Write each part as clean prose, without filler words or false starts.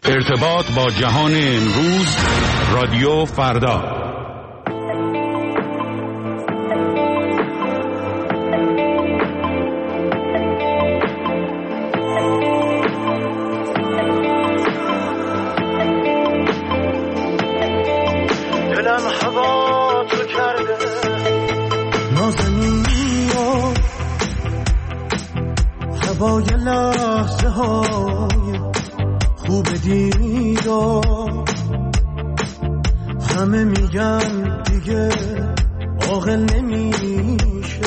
ارتباط با جهان امروز، رادیو فردا. دلم هوا تو کرده نازنین، هوای لحظه های خوب دیدار. همه میگن دیگه عاقل نمیشه،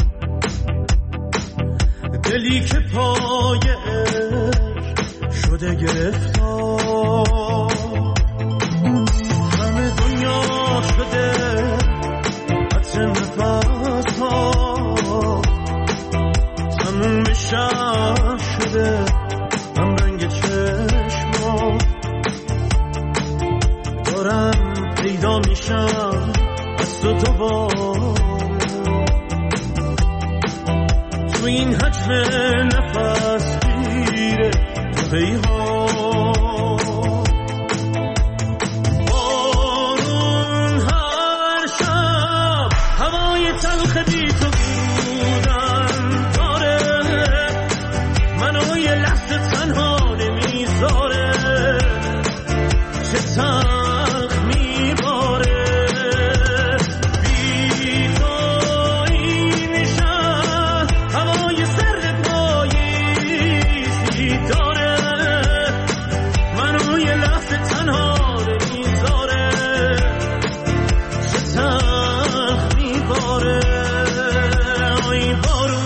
دلی که پای عشق شده گرفتار. همه دنیا شده عطر نفس ها، تموم شب شده هم رنگ چشما. دارم پیدا میشم از تو دوباره، تو این حجم نفس گیره تو پیهان. بارون هر شب هوای تلخ بی تو بودن داره، منو یه لحظه تنها نمیذاره. چه تلخ میباره بی تو این شهر، هوای سرد پاییزی داره، منو یه لحظه تنها نمیذاره. چه تلخ میباره ای بارون.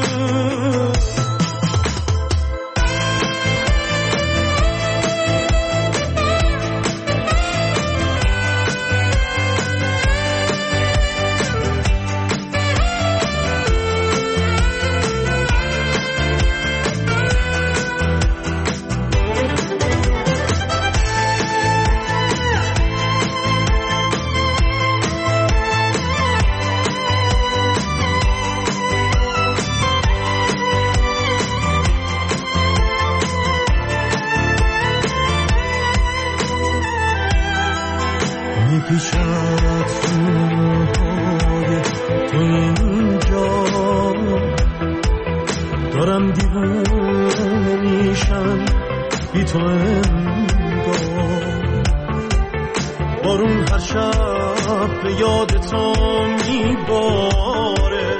میپیچد سوهای تو اینجا، دارم دیوونه میشم بی تو انگار. بارون هر شب به یاد تو میباره،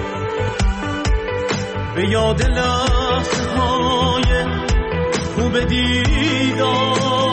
به یاد لحظه های خوب دیدار.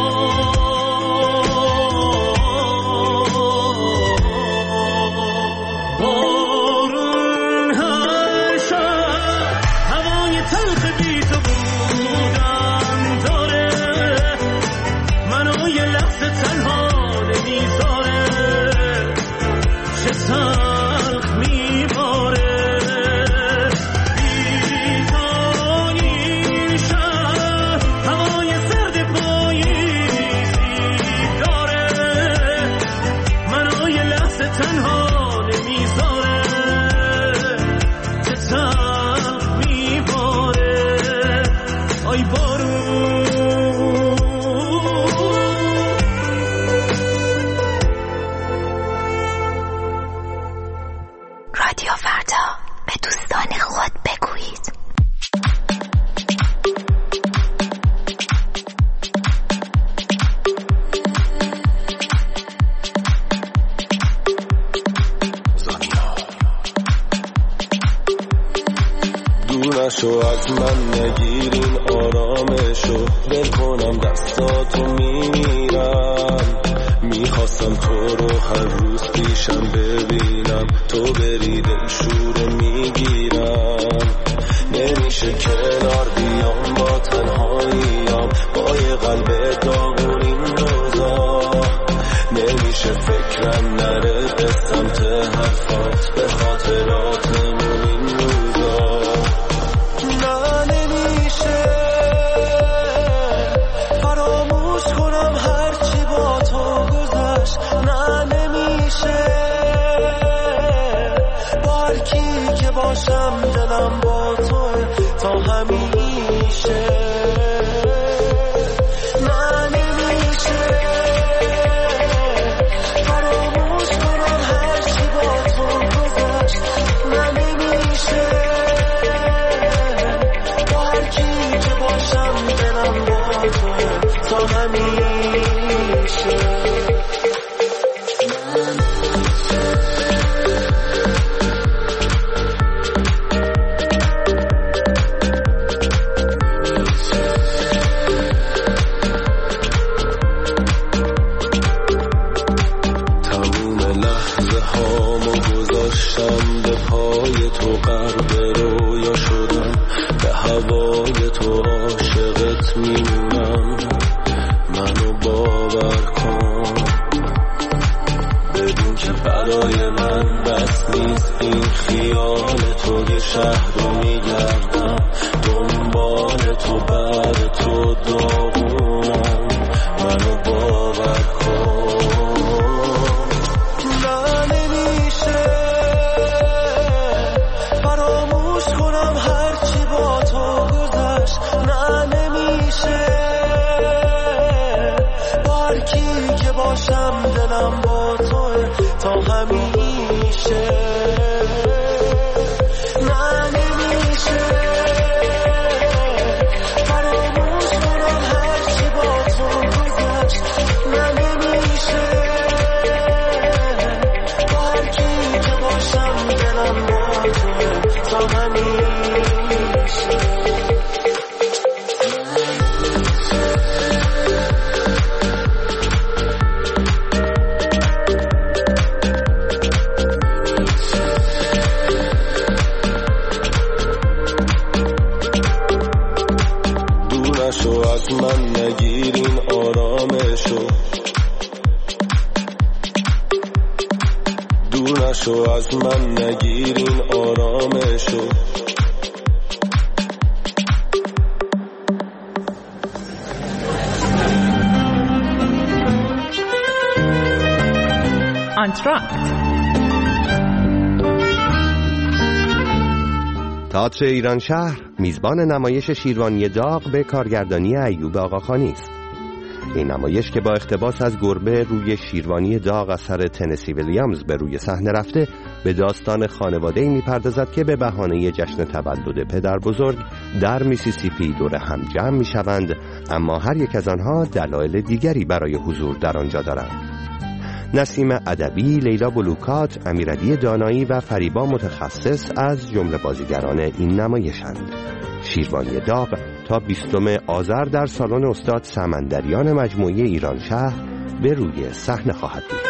دونشو از من نگیرین، آرامشو دل کنم دستاتو میمیرم. میخواستم تو رو هر روز پیشم ببینم، تو بری دل شوره میگیرم. نمیشه کنار بیام با تنهاییم، با یه قلب داغون این روزا. نمیشه فکرم نره به سمت حرفات، به خاطراتمون این روزا. نه نمیشه فراموش کنم هرچی با تو گذشت. نه نمیشه با هر کی که باشم دلم با تو تا همیشه. نه شهر رو میگردم دنبال تو بعد تو داغونم منو باور کن نه نمیشه فراموش کنم هرچی با تو گذشت نه نمیشه با هر کی که باشم دلم با توه تا همیشه شو از من نگیرین آرامشو آنتراکت تئاتر ایران شهر میزبان نمایش شیروانی داغ به کارگردانی ایوب آقاخانی است. این نمایش که با اقتباس از گربه روی شیروانی داغ اثر تنسی ویلیامز به روی صحنه رفته به داستان خانواده‌ای می‌پردازد که به بهانه جشن تولد پدر بزرگ در میسیسیپی دور هم جمع می‌شوند، اما هر یک از آنها دلایل دیگری برای حضور در آنجا دارند. نسیم ادبی، لیلا بلوکات، امیرعلی دانایی و فریبا متخصص از جمله بازیگران این نمایشند. شیروانی داغ تا 20 آذر در سالن استاد سمندریان مجموعه ایران شهر به روی صحنه خواهد بود.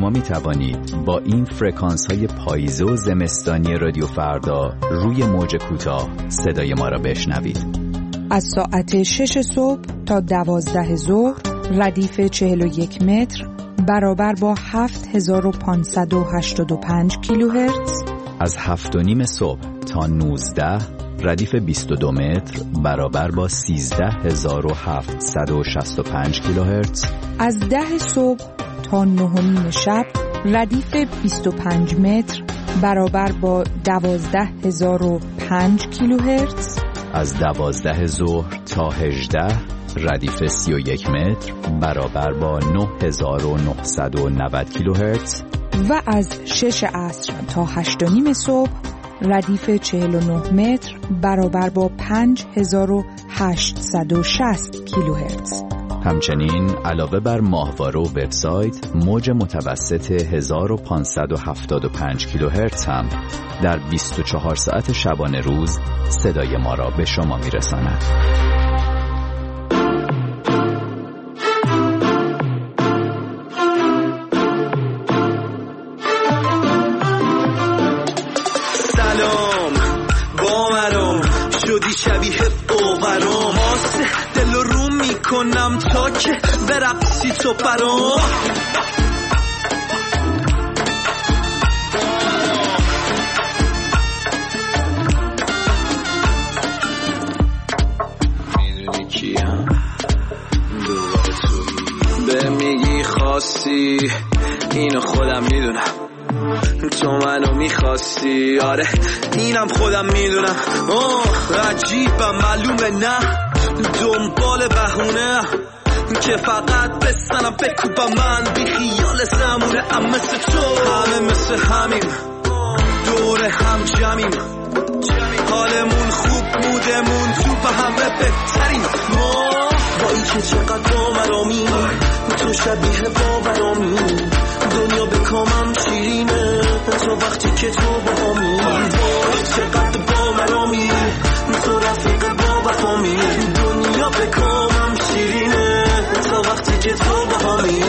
شما می توانید با این فرکانس های پاییزه و زمستانی رادیو فردا روی موج کوتاه صدای ما را بشنوید. از ساعت 6 صبح تا 12 ظهر ردیف 41 متر برابر با 7585 کیلوهرتز. از 7:30 صبح تا 19 ردیف 22 متر برابر با 13765 کیلوهرتز. از 10 صبح تا 9:30 شب ردیف 25 متر برابر با 12005 کیلوهرتز. از 12 ظهر تا 18 ردیف 31 متر برابر با 9990 کیلوهرتز. و از 6 عصر تا 8:30 صبح ردیف 49 متر برابر با 5860 کیلوهرتز. همچنین علاوه بر ماهواره و وبسایت، موج متوسط 1575 کیلوهرتز هم در 24 ساعت شبانه روز صدای ما را به شما میرساند. سلام باورم شدی شبیه اوغرام، آسه دل رو میکنم تا که برقصی تو برام. میدونی کیم دوباره توی به میگی خواستی، اینو خودم میدونم تو منو میخواستی. آره اینم خودم میدونم. عجیبم معلومه نه دنبال بهونه که فقط بستنم بکوبم من بی خیال زمونه. ام مثل تو همه مثل همیم دور هم جمعیم، حالمون خوب مودمون تو به همه بهترین. ما با این که چقدر باورامی تو شبیه باورامی، دنیا به کامم شیرینه تو وقتی که تو باهامی. وای چقدر باورامی تو رفیق با وفامی، دنیا به کامم شیرینه تو وقتی که تو باهامی.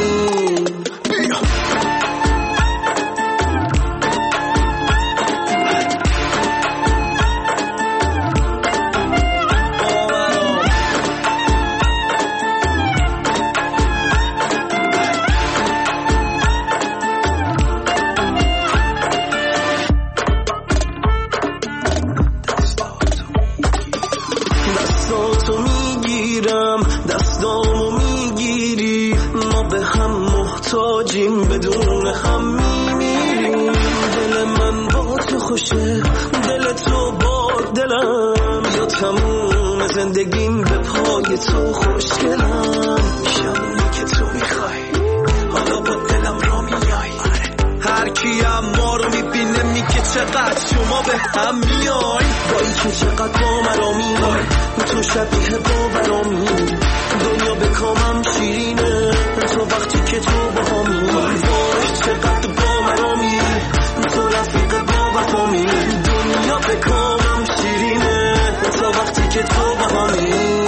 بدون هم میمیریم، دل من با تو خوشه، دل تو با دلم، یا تموم زندگیم به پای تو خوشگلم. شبونی که تو میخوای حالا با دلم را میای، هر کی هم ما رو میبینه میگه چقدر شما به هم میای. با این که چقدر با مرامی تو شبیه باورامی، دنیا به کامم شیرینه تو وقتی که تو باهامی. وای چقدر باورامی تو رفیق با وفامی، دنیا به کامم شیرینه تو وقتی که تو باهامی.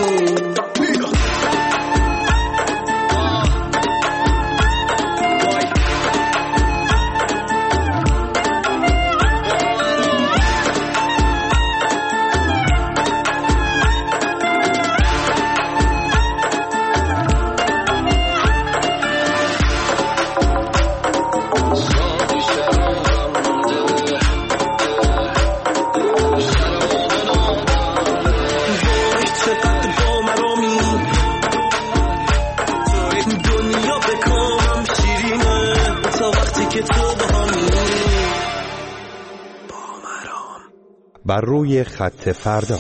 بر روی خط فردا.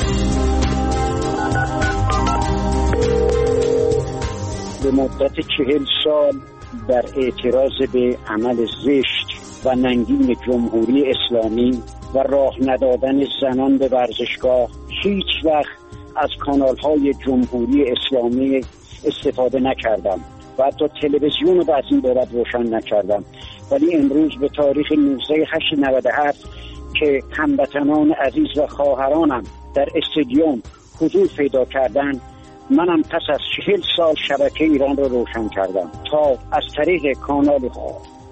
به مدت 40 سال در اعتراض به عمل زشت و ننگین جمهوری اسلامی و راه ندادن زنان به ورزشگاه هیچ وقت از کانال‌های جمهوری اسلامی استفاده نکردم و حتی تلویزیون رو از این بابت روشن نکردم. ولی امروز به تاریخ 19/8/97 که هموطنان عزیز و خواهرانم در استادیوم حضور پیدا کردند، منم پس از 40 سال شبکه ایران را روشن کردم تا از طریق کانال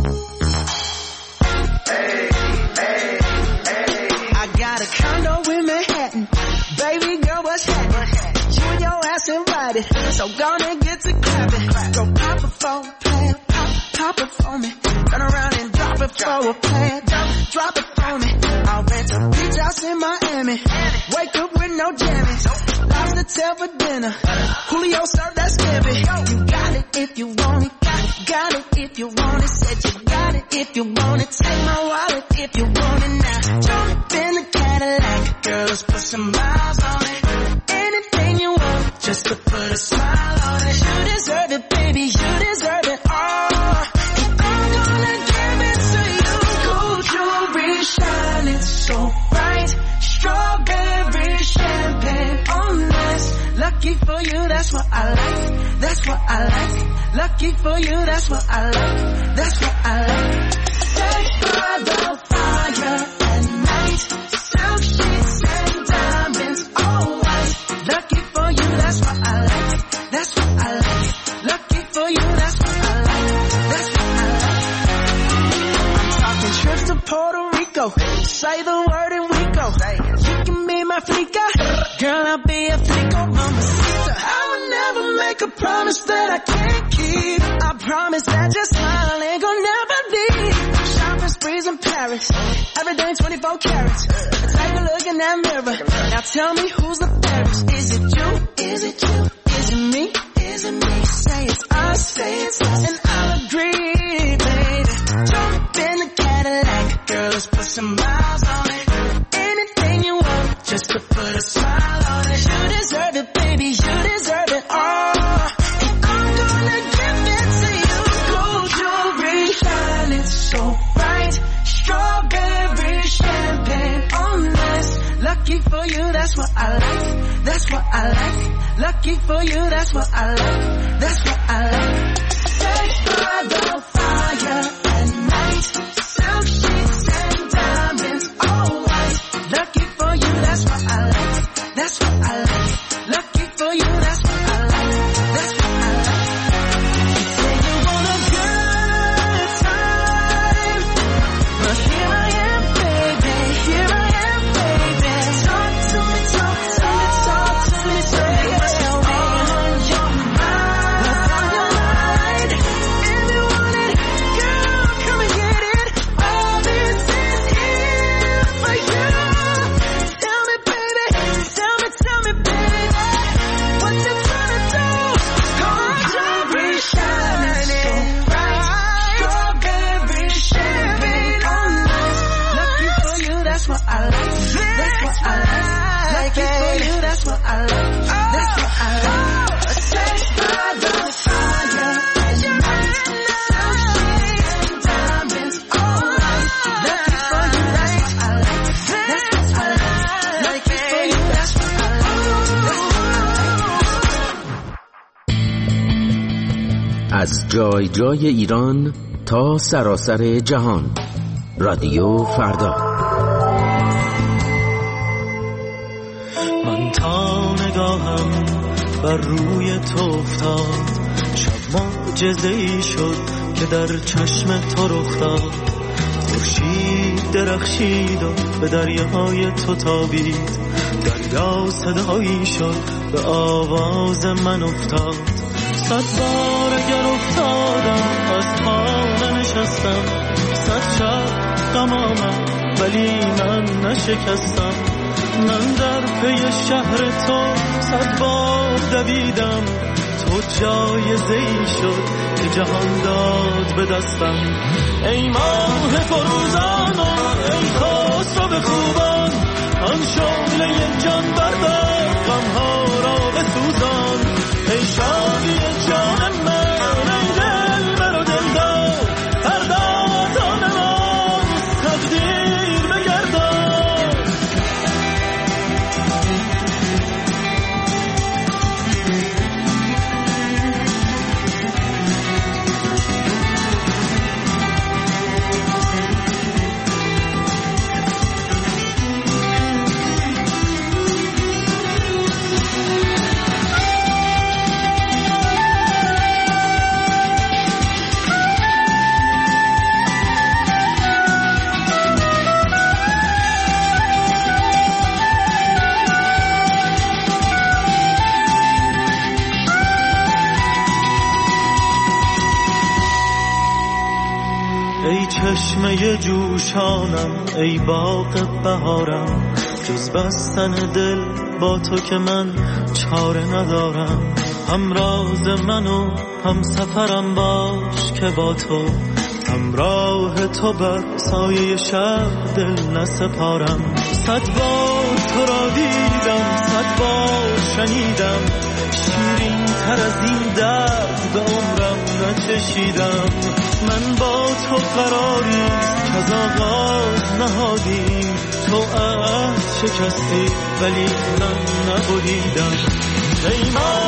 excited, so gonna get to clapping. Go pop it for a plan, pop it for me. Turn around and drop it for a plan, drop it for me. I'll rent a beach house in Miami. Wake up with no jammies. Lobster tail for dinner. Julio served that scampi. You got it if you want it. Got it if you want it. Said you got it if you want it. Take my wallet if you want it now. Jump in the Cadillac. Girl, let's put some miles on it. Anything you want, just to put a smile on it. You deserve it, baby. You deserve it all. And I'm gonna give it to you. Gold jewelry shining so bright. Strawberry champagne on us. Lucky for you, that's what I like. That's what I like. Lucky for you, that's what I like. That's what I like. Sex by the fire at night. Silk sheets and diamonds, all white. Lucky for you, that's what I like. That's what I like. Lucky for you, that's what I like. That's what I like. I'm talking trips to Puerto Rico. Say the word and we go. You can be my flica. Girl, I'll be a flico, mamacita. I would never make a promise that I can't keep. I promise that your smile ain't gonna never leave. Shopping sprees in Paris. Everything 24 carats. Take a look in that mirror. Now tell me who's the fairest. Is it you? Is it you? Is it me? Is it me? Say it's us, say it's us, and I'll agree, baby. Jump in the Cadillac. Girl, let's put some miles on it. Anything you want, just to put a smile on it. You deserve it, baby. You deserve it all. And I'm gonna give it to you. Gold jewelry shining so bright. Strawberry champagne on us. Lucky for you, that's what I like. That's what I like. Lucky for you, that's what I like. That's what I like. Sex by the fire at night. Silk sheets and diamonds, all white. Lucky for you, that's what I like. That's what I like. Lucky for you, that's what I like. That's what I like. You say you want a good time, but here I am, baby. Here I am, baby. Talk to me, talk to me, talk to me. Say what's on your mind. What's on your mind? If you want it, girl, come and get it. All this is here for you. Tell me, baby, tell me, baby, what you tryna do? Gold jewelry shining so bright. Strawberry champagne on us. Lucky for you, that's what I like. That's what I like. Lucky for you, that's what I like. That's what I like. Sex by the fire at night. Silk sheets and diamonds, all white. Lucky for you, that's what I like. That's what I like. Lucky for you, that's what I like. That's what I like. از جای جای ایران تا سراسر جهان. رادیو فردا. من تا نگاهم بر روی تو افتاد، شب معجزه‌ای شد که در چشم تو رخ داد. خورشید درخشید و به دریاهای تو تابید، دریا صدایی شد به آواز من افتاد. 100 بار اگر افتادم از پا ننشستم، 100 شب غم آمد ولی من نشکستم. من در پی شهر تو 100 بار دویدم، تو جایزه‌ای شد که جهان داد به دستم. ای ماه فروزان و ای خسرو خوبان، آن شعله جان بردار غمها را بسوزان. ای شادی جان من، ای دلبر و دلدار، پردازان ما تقدیر بگردان. چشمه جوشانم ای باغ بهارم، جز بستن دل با تو که من چاره ندارم. هم راز منو هم سفرم باش که با تو، همراه تو بر سایه شب دل نسپارم. 100 بار تو را دیدم، 100 بار شنیدم، شیرین تر از این درد به عمرم نچشیدم. من با تو قراریست که از آغاز نهادیم، تو عهد شکستی ولی من نبریدم. ای